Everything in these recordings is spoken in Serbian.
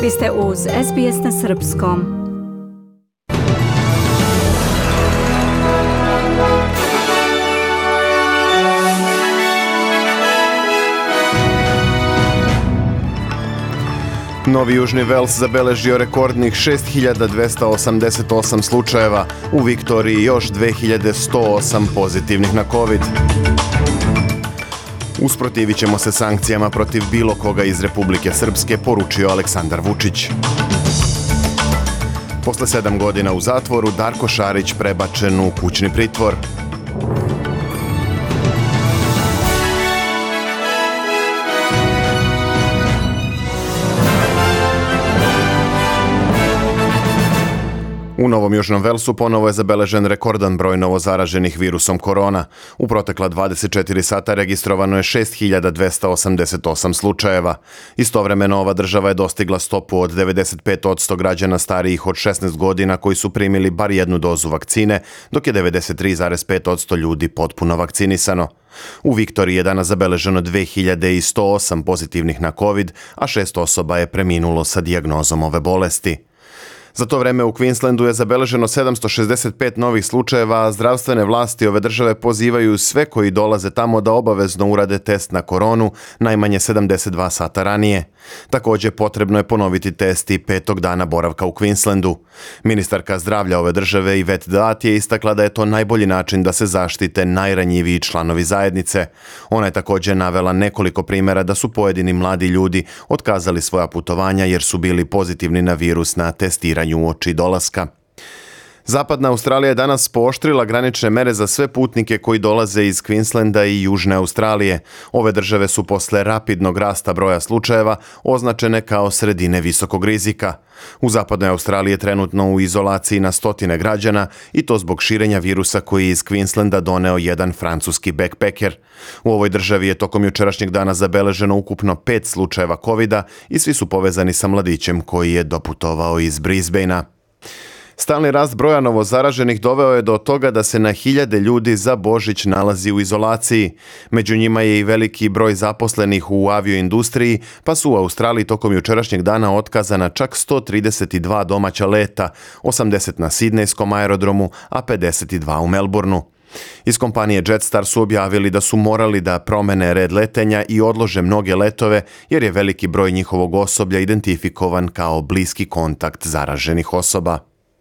Vi ste uz SBS na srpskom. Novi Južni Vels zabeležio rekordnih 6288 slučajeva, u Viktoriji još 2108 pozitivnih na COVID. Usprotivit ćemo se sankcijama protiv bilo koga iz Republike Srpske, poručio Aleksandar Vučić. Posle 7 godina u zatvoru, Darko Šarić prebačen u kućni pritvor. U Novom Južnom Velsu ponovo je zabeležen rekordan broj novozaraženih virusom korona. U protekla 24 sata registrovano je 6288 slučajeva. Istovremeno ova država je dostigla stopu od 95% građana starijih od 16 godina koji su primili bar jednu dozu vakcine, dok je 93,5% ljudi potpuno vakcinisano. U Viktoriji je danas zabeleženo 2108 pozitivnih na COVID, a 6 osoba je preminulo sa dijagnozom ove bolesti. Za to vreme u Queenslandu je zabeleženo 765 novih slučajeva, a zdravstvene vlasti ove države pozivaju sve koji dolaze tamo da obavezno urade test na koronu najmanje 72 sata ranije. Također potrebno je ponoviti test i 5. dana boravka u Queenslandu. Ministarka zdravlja ove države Yvette Daat je istakla da je to najbolji način da se zaštite najranjiviji članovi zajednice. Ona je također navela nekoliko primjera da su pojedini mladi ljudi otkazali svoja putovanja jer su bili pozitivni na virus na testiranju uoči dolaska. Zapadna Australija je danas pooštrila granične mere za sve putnike koji dolaze iz Queenslanda i Južne Australije. Ove države su posle rapidnog rasta broja slučajeva označene kao sredine visokog rizika. U Zapadnoj Australiji je trenutno u izolaciji na stotine građana i to zbog širenja virusa koji je iz Queenslanda doneo jedan francuski backpacker. U ovoj državi je tokom jučerašnjeg dana zabeleženo ukupno 5 slučajeva covida i svi su povezani sa mladićem koji je doputovao iz Brisbanea. Stalni rast broja novozaraženih doveo je do toga da se na hiljade ljudi za Božić nalazi u izolaciji. Među njima je i veliki broj zaposlenih u avioindustriji, pa su u Australiji tokom jučerašnjeg dana otkazana čak 132 domaća leta, 80 na Sidnejskom aerodromu, a 52 u Melbourneu. Iz kompanije Jetstar su objavili da su morali da promene red letenja i odlože mnoge letove jer je veliki broj njihovog osoblja identifikovan kao bliski kontakt zaraženih osoba.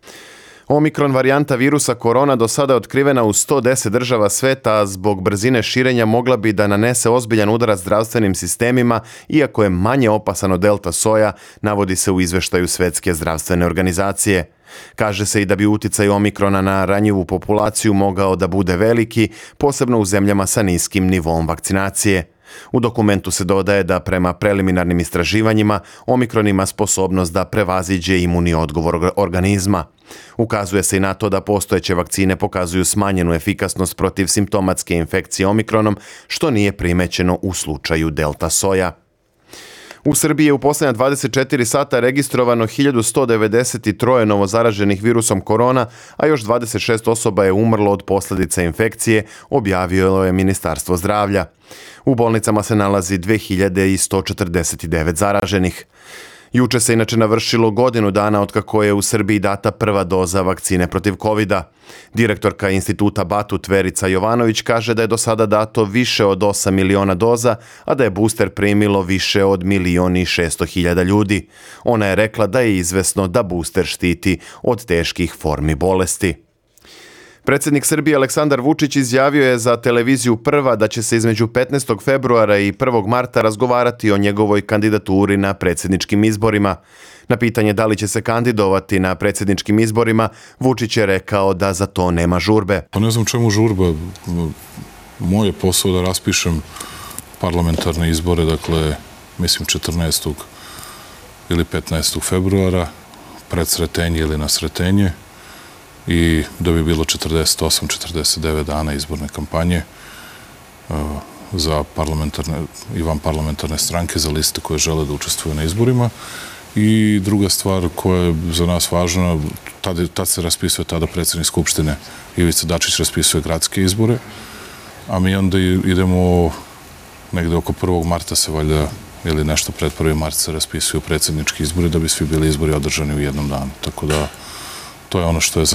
Omikron varijanta virusa korona do sada je otkrivena u 110 država sveta, a zbog brzine širenja mogla bi da nanese ozbiljan udarac zdravstvenim sistemima, iako je manje opasan od delta soja, navodi se u izveštaju Svetske zdravstvene organizacije. Kaže se i da bi uticaj omikrona na ranjivu populaciju mogao da bude veliki, posebno u zemljama sa niskim nivom vakcinacije. U dokumentu se dodaje da prema preliminarnim istraživanjima omikron ima sposobnost da prevaziđe imunni odgovor organizma. Ukazuje se i na to da postojeće vakcine pokazuju smanjenu efikasnost protiv simptomatske infekcije omikronom, što nije primećeno u slučaju delta soja. U Srbiji je u posljednja 24 sata registrovano 1193 novozaraženih virusom korona, a još 26 osoba je umrlo od posljedica infekcije, objavilo je Ministarstvo zdravlja. U bolnicama se nalazi 2149 zaraženih. Juče se inače navršilo godinu dana otkako je u Srbiji data prva doza vakcine protiv covida. Direktorka instituta Batut Verica Jovanović kaže da je do sada dato više od 8 miliona doza, a da je booster primilo više od 1.600.000 ljudi. Ona je rekla da je izvesno da booster štiti od teških formi bolesti. Predsjednik Srbije Aleksandar Vučić izjavio je za televiziju Prva da će se između 15. februara i 1. marta razgovarati o njegovoj kandidaturi na predsjedničkim izborima. Na pitanje da li će se kandidovati na predsjedničkim izborima, Vučić je rekao da za to nema žurbe. Pa ne znam čemu žurba. Moj je posao da raspišem parlamentarne izbore, dakle, mislim 14. ili 15. februara, pred Sretenje ili na Sretenje, i da bi bilo 48-49 dana izborne kampanje za parlamentarne i vanparlamentarne stranke, za liste koje žele da učestvuju na izborima. I druga stvar koja je za nas važna, tad se raspisuje tada predsjednik Skupštine Ivica Dačić raspisuje gradske izbore, a mi onda idemo negde oko 1. marta se valjda ili nešto pred 1. mart se raspisuju predsjednički izbori da bi svi bili izbori održani u jednom danu. Tako da to je ono što je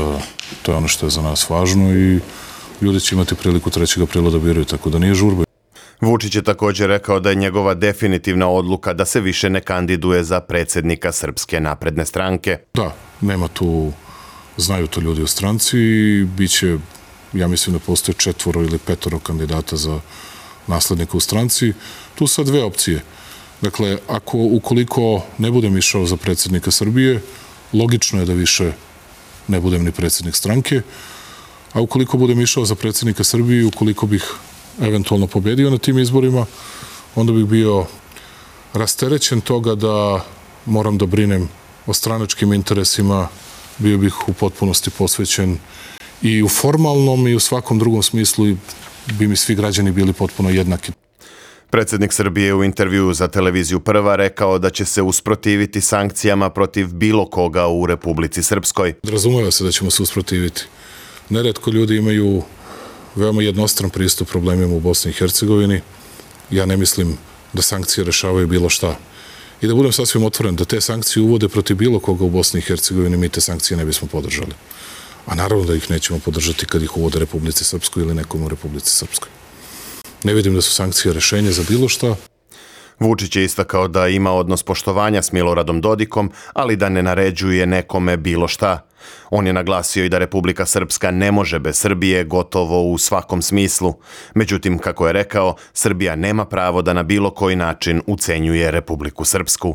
za nas važno i ljudi će imati priliku 3. aprila da biraju, tako da nije žurba. Vučić je također rekao da je njegova definitivna odluka da se više ne kandiduje za predsjednika Srpske napredne stranke. Da, nema tu, znaju to ljudi u stranci i bit će, ja mislim da postoje 4 ili 5 kandidata za naslednika u stranci. Tu sad 2 opcije. Dakle, ukoliko ne budem išao za predsjednika Srbije, logično je da više ne budem ni predsjednik stranke, a ukoliko budem išao za predsjednika Srbije, ukoliko bih eventualno pobedio na tim izborima, onda bih bio rasterećen toga da moram da brinem o stranačkim interesima, bio bih u potpunosti posvećen i u formalnom i u svakom drugom smislu bi mi svi građani bili potpuno jednaki. Predsjednik Srbije u intervjuu za televiziju Prva rekao da će se usprotiviti sankcijama protiv bilo koga u Republici Srpskoj. Razumeva se da ćemo se usprotiviti. Neretko ljudi imaju veoma jednostran pristup problemima u Bosni i Hercegovini. Ja ne mislim da sankcije rešavaju bilo šta. I da budem sasvim otvoren, da te sankcije uvode protiv bilo koga u Bosni i Hercegovini, mi te sankcije ne bismo podržali. A naravno da ih nećemo podržati kad ih uvode Republici Srpskoj ili nekom u Republici Srpskoj. Ne vidim da su sankcije rešenje za bilo šta. Vučić je istakao da ima odnos poštovanja s Miloradom Dodikom, ali da ne naređuje nekome bilo šta. On je naglasio i da Republika Srpska ne može bez Srbije gotovo u svakom smislu. Međutim, kako je rekao, Srbija nema pravo da na bilo koji način ucenjuje Republiku Srpsku.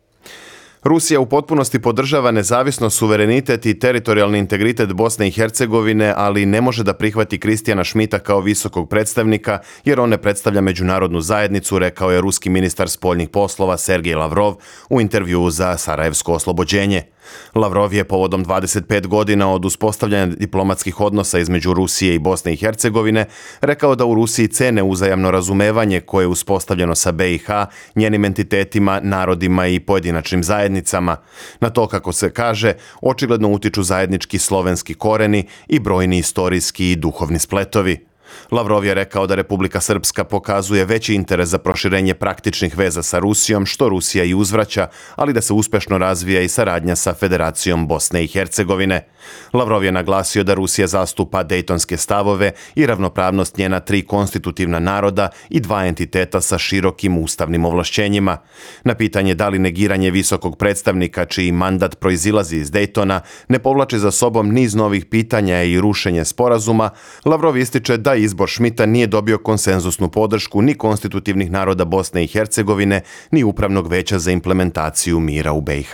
Rusija u potpunosti podržava nezavisnost, suverenitet i teritorijalni integritet Bosne i Hercegovine, ali ne može da prihvati Kristijana Šmita kao visokog predstavnika, jer on ne predstavlja međunarodnu zajednicu, rekao je ruski ministar spoljnih poslova Sergej Lavrov u intervjuu za Sarajevsko oslobođenje. Lavrov je povodom 25 godina od uspostavljanja diplomatskih odnosa između Rusije i Bosne i Hercegovine rekao da u Rusiji cene uzajamno razumevanje koje je uspostavljeno sa BiH, njenim entitetima, narodima i pojedinačnim zajednicama. Na to, kako se kaže, očigledno utiču zajednički slovenski koreni i brojni istorijski i duhovni spletovi. Lavrov je rekao da Republika Srpska pokazuje veći interes za proširenje praktičnih veza sa Rusijom, što Rusija i uzvraća, ali da se uspešno razvija i saradnja sa Federacijom Bosne i Hercegovine. Lavrov je naglasio da Rusija zastupa dejtonske stavove i ravnopravnost njena 3 konstitutivna naroda i 2 entiteta sa širokim ustavnim ovlašćenjima. Na pitanje da li negiranje visokog predstavnika, čiji mandat proizilazi iz Dejtona, ne povlači za sobom niz novih pitanja i rušenje sporazuma, Lavrov ističe da izbor Šmita nije dobio konsenzusnu podršku ni konstitutivnih naroda Bosne i Hercegovine, ni Upravnog veća za implementaciju mira u BiH.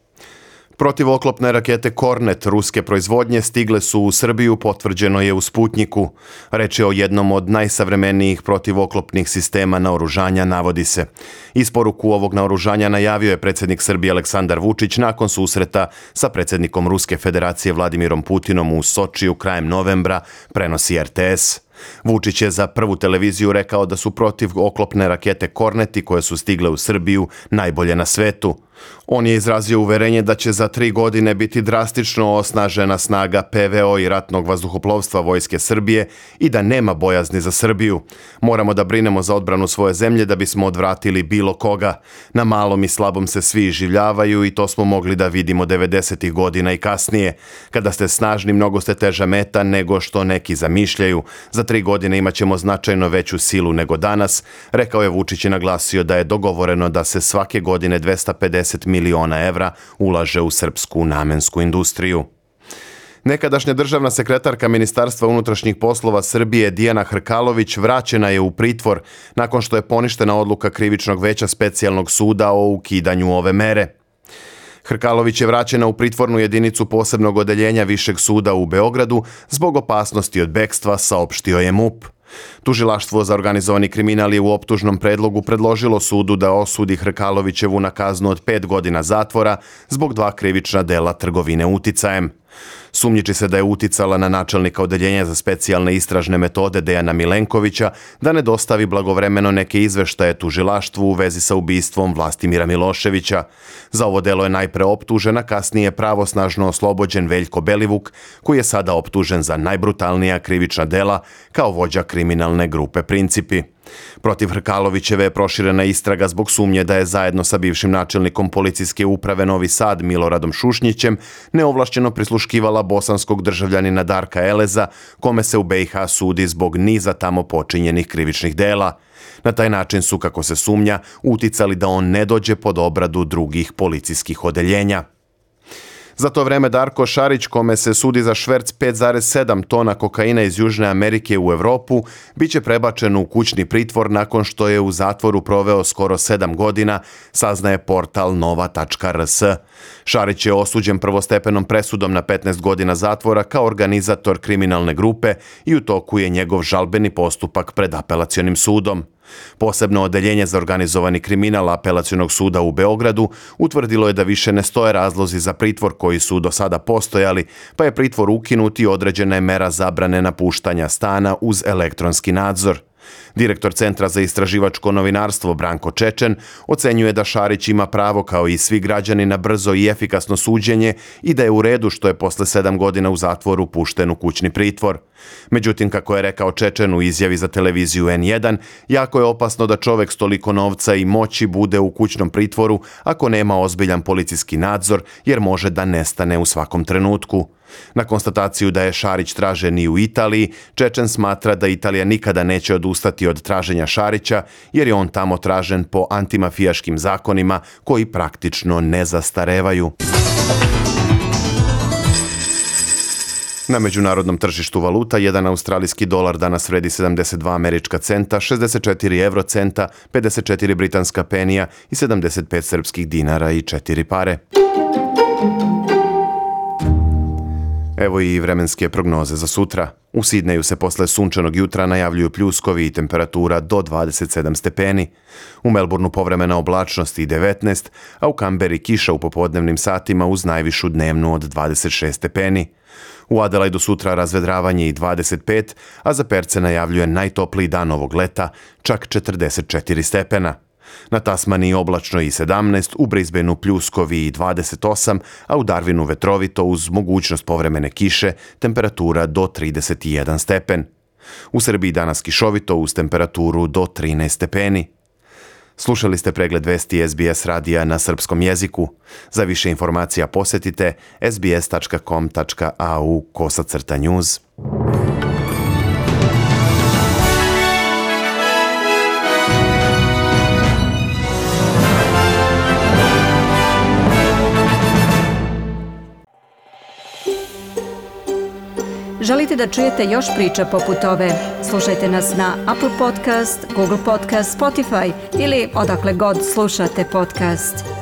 Protivoklopne rakete Kornet ruske proizvodnje stigle su u Srbiju, potvrđeno je u Sputnjiku. Reč je o jednom od najsavremenijih protivoklopnih sistema naoružanja, navodi se. Isporuku ovog naoružanja najavio je predsjednik Srbije Aleksandar Vučić nakon susreta sa predsjednikom Ruske federacije Vladimirom Putinom u Sočiju krajem novembra, prenosi RTS. Vučić je za Prvu televiziju rekao da su protivoklopne rakete Korneti koje su stigle u Srbiju najbolje na svetu. On je izrazio uverenje da će za 3 godine biti drastično osnažena snaga PVO i ratnog vazduhoplovstva Vojske Srbije i da nema bojazni za Srbiju. Moramo da brinemo za odbranu svoje zemlje da bismo odvratili bilo koga. Na malom i slabom se svi iživljavaju i to smo mogli da vidimo 90. godina i kasnije. Kada ste snažni, mnogo ste teža meta nego što neki zamišljaju. Za 3 godine imat ćemo značajno veću silu nego danas, rekao je Vučić i naglasio da je dogovoreno da se svake godine 250 miliona evra ulaže u srpsku namensku industriju. Nekadašnja državna sekretarka Ministarstva unutrašnjih poslova Srbije Dijana Hrkalović vraćena je u pritvor nakon što je poništena odluka Krivičnog veća specijalnog suda o ukidanju ove mere. Hrkalović je vraćena u pritvornu jedinicu posebnog odeljenja Višeg suda u Beogradu zbog opasnosti od bekstva, saopštio je MUP. Tužilaštvo za organizovani kriminal je u optužnom predlogu predložilo sudu da osudi Hrkalovićevu na kaznu od 5 godina zatvora zbog 2 krivična dela trgovine uticajem. Sumnjiči se da je uticala na načelnika odeljenja za specijalne istražne metode Dejana Milenkovića da ne dostavi blagovremeno neke izveštaje tužilaštvu u vezi sa ubistvom Vlastimira Miloševića. Za ovo delo je najpre optužen, a kasnije pravosnažno oslobođen Veljko Belivuk, koji je sada optužen za najbrutalnija krivična dela kao vođa kriminalne grupe Principi. Protiv Hrkalovićeve je proširena istraga zbog sumnje da je zajedno sa bivšim načelnikom policijske uprave Novi Sad Miloradom Šušnjićem neovlašćeno prisluškivala bosanskog državljanina Darka Eleza, kome se u BiH sudi zbog niza tamo počinjenih krivičnih dela. Na taj način su, kako se sumnja, uticali da on ne dođe pod obradu drugih policijskih odeljenja. Za to vreme Darko Šarić, kome se sudi za šverc 5,7 tona kokaina iz Južne Amerike u Evropu, biće prebačen u kućni pritvor nakon što je u zatvoru proveo skoro 7 godina, saznaje portal nova.rs. Šarić je osuđen prvostepenom presudom na 15 godina zatvora kao organizator kriminalne grupe i u toku je njegov žalbeni postupak pred apelacionim sudom. Posebno odeljenje za organizovani kriminal Apelacionog suda u Beogradu utvrdilo je da više ne stoje razlozi za pritvor koji su do sada postojali, pa je pritvor ukinut i određena je mera zabrane napuštanja stana uz elektronski nadzor. Direktor Centra za istraživačko novinarstvo Branko Čečen ocenjuje da Šarić ima pravo kao i svi građani na brzo i efikasno suđenje i da je u redu što je posle 7 godina u zatvoru pušten u kućni pritvor. Međutim, kako je rekao Čečen u izjavi za televiziju N1, jako je opasno da čovek s toliko novca i moći bude u kućnom pritvoru ako nema ozbiljan policijski nadzor, jer može da nestane u svakom trenutku. Na konstataciju da je Šarić tražen i u Italiji, Čečen smatra da Italija nikada neće odustati od traženja Šarića, jer je on tamo tražen po antimafijaškim zakonima koji praktično ne zastarevaju. Na međunarodnom tržištu valuta, jedan australijski dolar danas vredi 72 američka centa, 64 eurocenta, 54 britanska penija i 75 srpskih dinara i 4 pare. Evo i vremenske prognoze za sutra. U Sidneju se posle sunčanog jutra najavljuju pljuskovi i temperatura do 27 stepeni. U Melbourneu povremena oblačnost i 19, a u Kamberi kiša u popodnevnim satima uz najvišu dnevnu od 26 stepeni. U Adelaidu sutra razvedravanje i 25, a za Perce najavljuje najtopliji dan ovog leta, čak 44 stepena. Na Tasmaniji oblačno i 17, u Brisbaneu pljuskovi i 28, a u Darwinu vetrovito uz mogućnost povremene kiše, temperatura do 31 stepen. U Srbiji danas kišovito uz temperaturu do 13 stepeni. Slušali ste pregled vesti SBS radija na srpskom jeziku. Za više informacija posjetite sbs.com.au/news. Želite da čujete još priča poput ove? Slušajte nas na Apple Podcast, Google Podcast, Spotify ili odakle god slušate podcast.